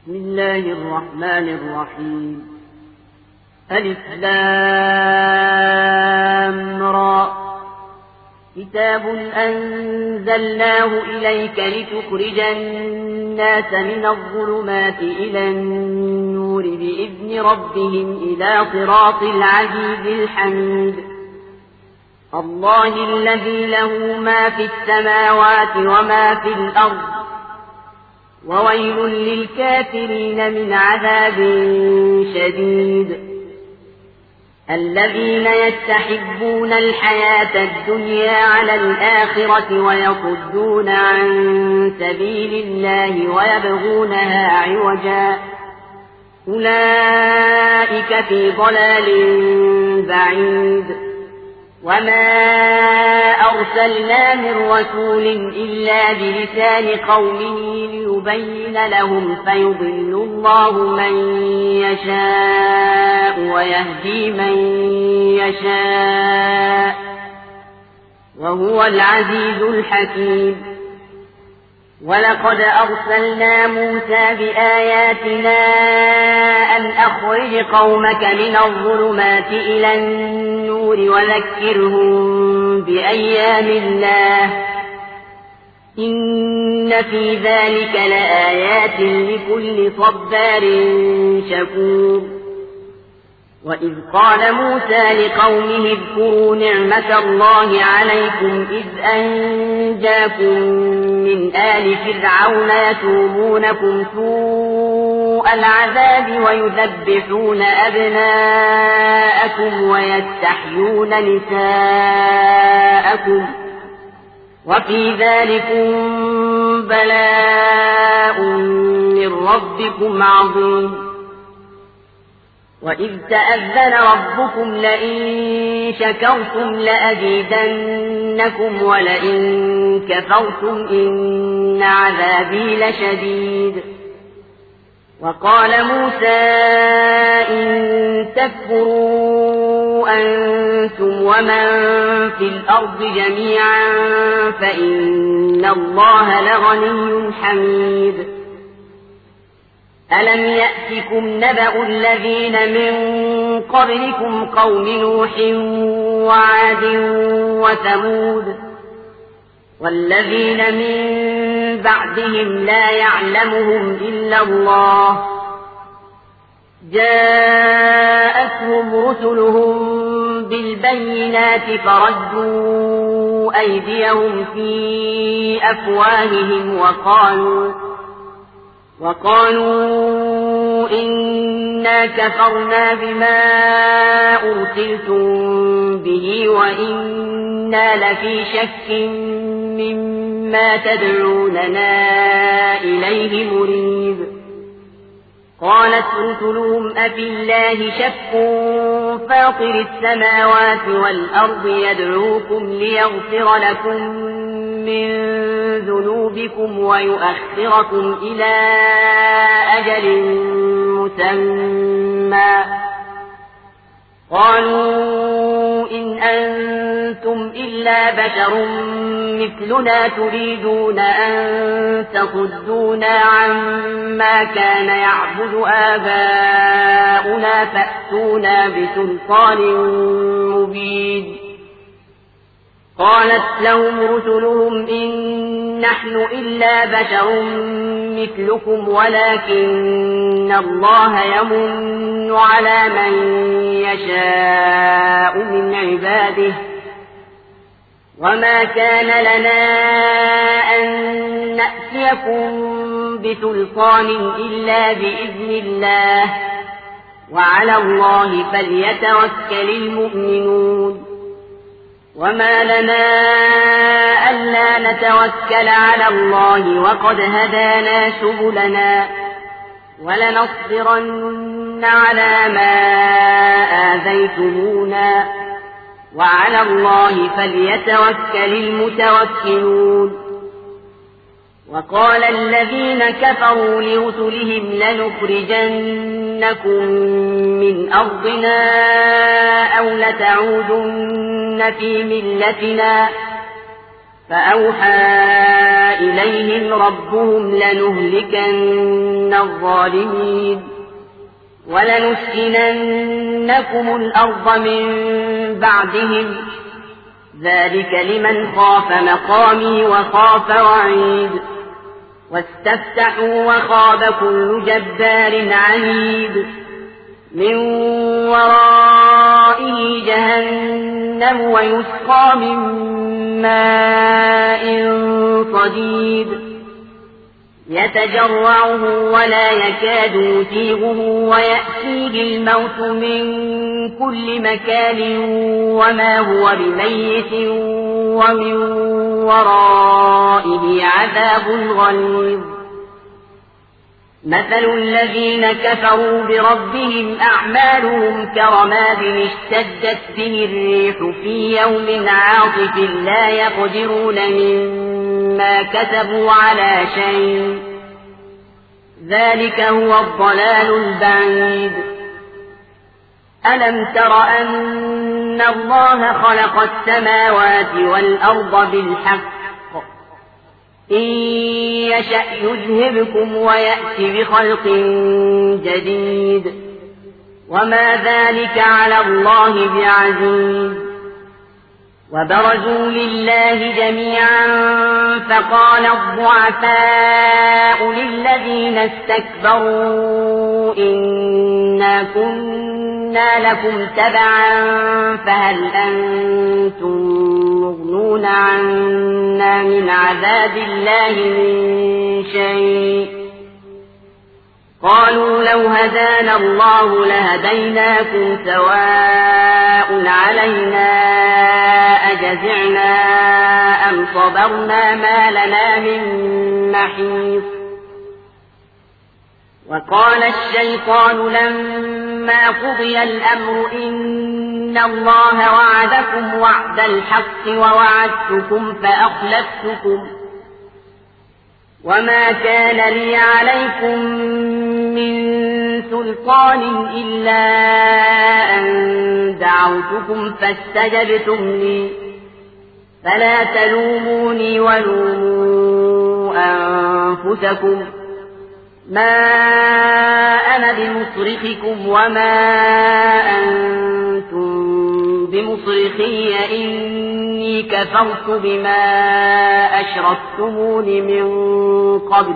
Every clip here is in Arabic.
بسم الله الرحمن الرحيم. ألف لام را. كتاب أنزلناه إليك لتخرج الناس من الظلمات إلى النور بإذن ربهم إلى صراط العزيز الحميد. الله الذي له ما في السماوات وما في الأرض، وويل للكافرين من عذاب شديد. الذين يستحبون الحياة الدنيا على الآخرة ويصدون عن سبيل الله ويبغونها عوجا، أولئك في ضلال بعيد. وما أرسلنا من رسول إلا بلسان قومه ليبين لهم، فيضل الله من يشاء ويهدي من يشاء، وهو العزيز الحكيم. ولقد أرسلنا موسى بآياتنا أن أخرج قومك من الظلمات إلى النور وذكرهم بأيام الله، إن في ذلك لآيات لكل صبار شكور. وإذ قال موسى لقومه اذكروا نعمة الله عليكم إذ أنجاكم من آل فرعون يسومونكم سوء العذاب ويذبحون أبناءكم ويستحيون نساءكم، وفي ذلكم بلاء من ربكم عظيم. وإذ تأذن ربكم لئن شكرتم لأزيدنكم ولئن كفرتم إن عذابي لشديد. وقال موسى إن تكفروا أنتم ومن في الأرض جميعا فإن الله لغني حميد. ألم يأتكم نبأ الذين من قبلكم قوم نوح وعاد وثمود والذين من بعدهم لا يعلمهم إلا الله، جاءتهم رسلهم بالبينات فردوا أيديهم في أفواههم وقالوا إنا كفرنا بما أرسلتم به وإنا لفي شك مما تدعوننا إليه مريب. قالت رسلهم أفي الله شك فاطر السماوات والأرض يدعوكم ليغفر لكم من ذنوبكم ويؤخركم إلى أجل مسمى. قالوا إن أنتم إلا بشر مثلنا تريدون أن تصدونا عما كان يعبد آباؤنا فأتونا بسلطان مبين. قالت لهم رسلهم إن نحن إلا بشر مثلكم ولكن الله يمن على من يشاء من عباده، وما كان لنا أن نأتيكم بسلطان إلا بإذن الله، وعلى الله فليتوكل المؤمنون. وما لنا ألا نتوكل على الله وقد هدانا سبلنا ولنصبرن على ما آذيتمونا، وعلى الله فليتوكل المتوكلون. وقال الذين كفروا لرسلهم لنخرجنكم من أرضنا أو لتعودن في ملتنا، فأوحى إليهم ربهم لنهلكن الظالمين ولنسكننكم الأرض من بعدهم ذلك لمن خاف مقامي وخاف وعيد واستفتحوا وخاب كل جبار عنيد من ورائه جهنم ويسقى من ماء صديد يتجرعه ولا يكاد يسيغه ويأتيه الموت من كل مكان وما هو بميت ومن ورائه عذاب غليظ مثل الذين كفروا بربهم أعمالهم كرماد اشتدت به الريح في يوم عاصف لا يقدرون مما كسبوا على شيء ذلك هو الضلال البعيد ألم تر أن الله خلق السماوات والأرض بالحق إن يشأ يذهبكم ويأتي بخلق جديد وما ذلك على الله بعزيز وبرزوا لله جميعا فقال الضعفاء للذين استكبروا إنا كنا لكم تبعا فهل أنتم مغنون عنا من عذاب الله من شيء قالوا لو هدانا الله لهديناكم سواء علينا أجزعنا أم صبرنا ما لنا من محيص وقال الشيطان لما قضي الأمر إن الله وعدكم وعد الحق ووعدتكم فأخلفتكم وما كان لي عليكم من سلطان إلا أن دعوتكم فاستجبتم لي فلا تلوموني ولوموا أنفسكم ما أنا بمصرخكم وما أنتم بمصرخي إني كفرت بما أشركتمون من قبل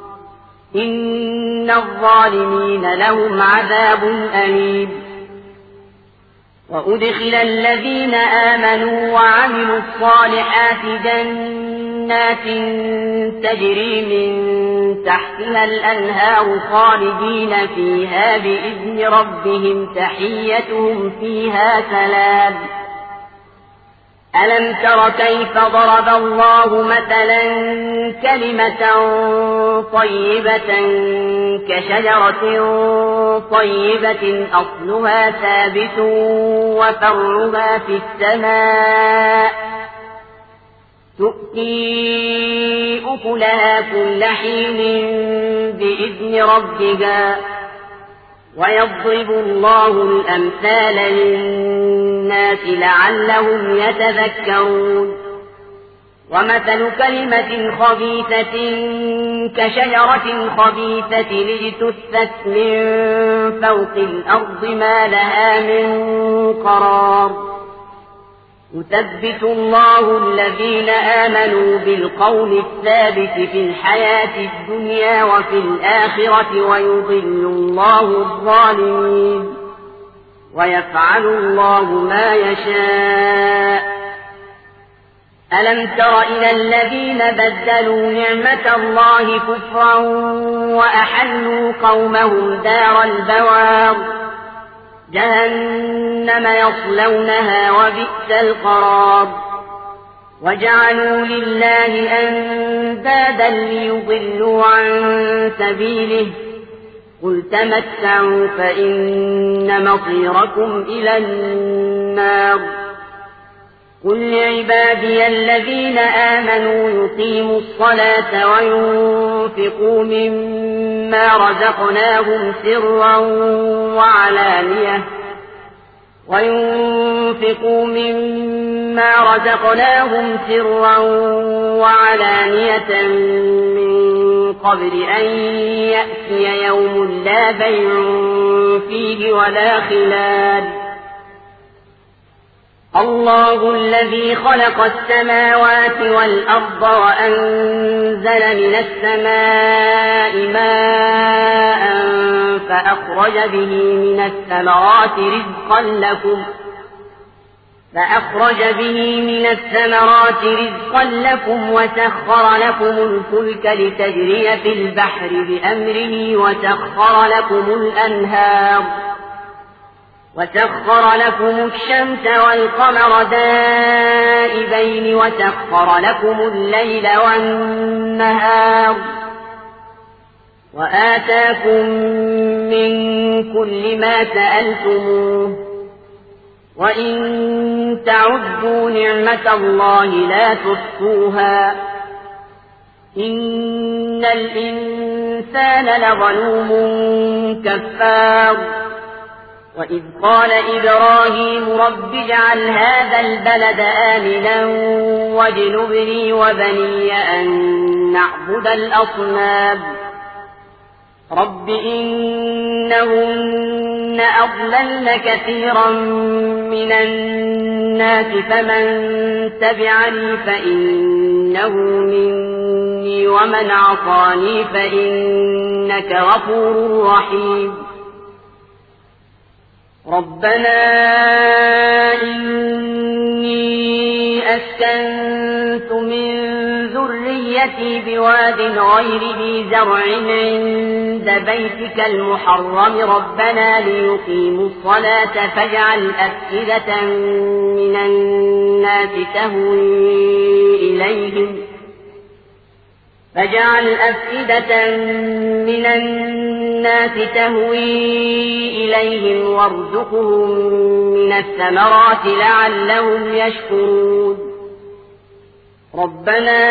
إن الظالمين لهم عذاب أليم وأدخل الذين آمنوا وعملوا الصالحات جنات تجري من تحتها الأنهار خالدين فيها بإذن ربهم تحيتهم فيها سلام ألم تر كيف ضرب الله مثلا كلمة طيبة كشجرة طيبة أصلها ثابت وفرعها في السماء تؤتي أكلها كل حين بإذن ربها ويضرب الله الأمثال للناس لعلهم يتذكرون ومثل كلمة خبيثة كشجرة خبيثة اجتثت من فوق الأرض ما لها من قرار يثبت الله الذين آمنوا بالقول الثابت في الحياة الدنيا وفي الآخرة ويضل الله الظالمين ويفعل الله ما يشاء ألم تر إلى الذين بدلوا نعمة الله كفرا وأحلوا قومهم دار البوار جهنم يصلونها وبئس القرار وجعلوا لله أندادا ليضلوا عن سبيله قل تمتعوا فإن مصيركم إلى النار قل لعبادي الذين آمنوا يقيموا الصلاة وينفقوا مما رزقناهم سرا وعلانية لينفقوا مما رزقناهم سرا وعلانية من قبل أن يأتي يوم لا بيع فيه ولا خلال. الله الذي خلق السماوات والأرض وأنزل من السماء ماء فأخرج به من الثمرات رزقا لكم وسخر لكم الفلك لتجري في البحر بأمره وسخر لكم الشمس والقمر دائبين وسخر لكم الليل والنهار وآتاكم من كل ما سألتموه وإن تعدوا نعمة الله لا تحصوها إن الإنسان لظلوم كفار. وإذ قال إبراهيم رب اجعل هذا البلد آمنا واجنبني وبني أن نعبد الأصنام رب إنهن أضللن كثيرا من الناس فمن تبعني فإنه مني ومن عصاني فإنك غفور رحيم. ربنا إني أسكنت من ذريتي بواد غير ذي زرع عند بيتك المحرم ربنا ليقيموا الصلاة فاجعل أفئدة من الناس تهوي إليهم وارزقهم من الثمرات لعلهم يشكرون. ربنا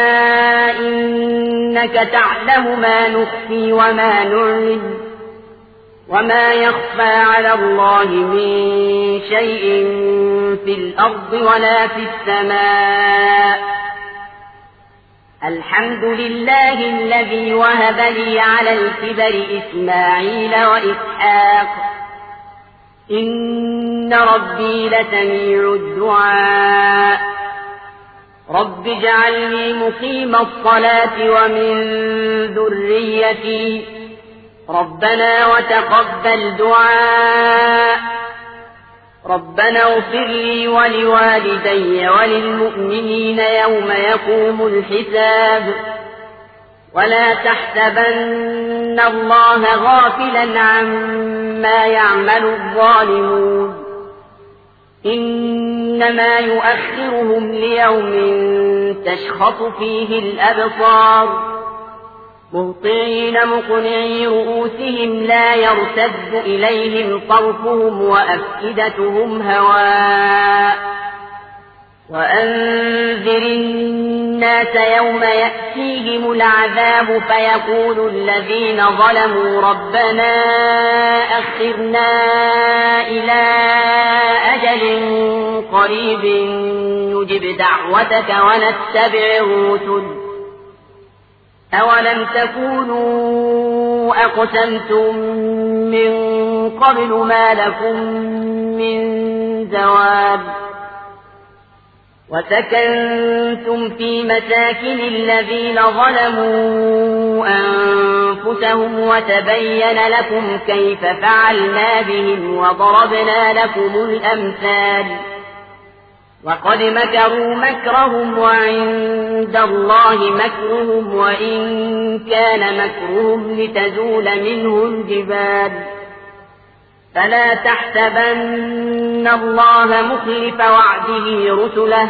إنك تعلم ما نخفي وما نعلن وما يخفى على الله من شيء في الأرض ولا في السماء. الحمد لله الذي وهب لي على الكبر إسماعيل وإسحاق إن ربي لسميع الدعاء. رب اجعلني مقيم الصلاة ومن ذريتي ربنا وتقبل دعاء. ربنا اغفر لي ولوالدي وللمؤمنين يوم يقوم الحساب. ولا تحسبن الله غافلا عما يعمل الظالمون إنما يؤخرهم ليوم تشخص فيه الأبصار مهطعين مقنعي رؤوسهم لا يرتد إليهم طرفهم وأفئدتهم هواء. وأنذر الناس يوم يأتيهم العذاب فيقول الذين ظلموا ربنا أخرنا إلى أجل قريب نجب دعوتك ونتبع الرسل أولم تكونوا أقسمتم من قبل ما لكم من زوال. وسكنتم في مساكن الذين ظلموا أنفسهم وتبين لكم كيف فعلنا بهم وضربنا لكم الأمثال. وقد مكروا مكرهم وعند الله مكرهم وإن كان مكرهم لتزول منه الجبال. فلا تحسبن الله مخلف وعده رسله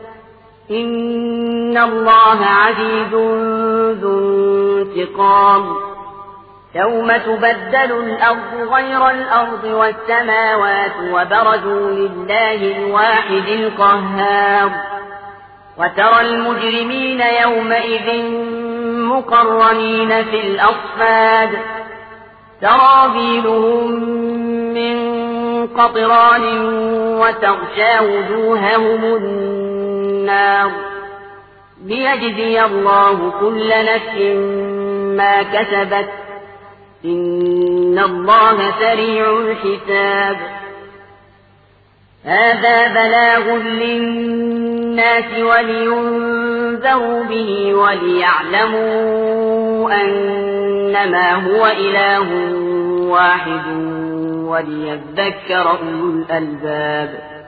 إن الله عزيز ذو انتقام. يوم تبدل الأرض غير الأرض والسماوات وبرزوا لله الواحد القهار. وترى المجرمين يومئذ مقرنين في الأصفاد سرابيلهم من قطران وتغشى وجوههم النار ليجزي الله كل نفس ما كسبت إن الله سريع الحساب هذا بلاغ للناس ولينذروا به وليعلموا أنما هو إله واحد وليذكر أولو الألباب